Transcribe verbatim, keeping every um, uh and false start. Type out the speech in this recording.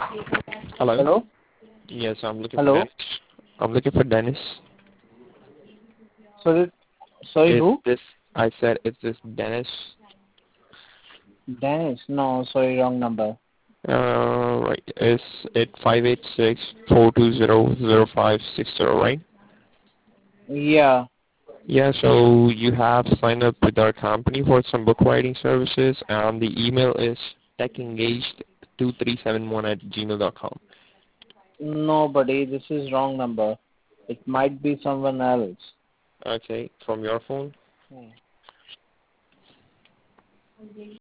Hello? Hello? Yes, I'm looking for Hello? Dennis. I'm looking for Dennis. Sorry, sorry, Is who? this, I said, is this Dennis? Dennis? No, sorry, wrong number. Uh, right. Is it five eight six, four two zero, zero five six zero, right? Yeah. Yeah, so you have signed up with our company for some book writing services, and the email is techengaged two three seven one at gmail dot com. No, buddy, this is wrong number. It might be someone else. Okay, from your phone? Hmm.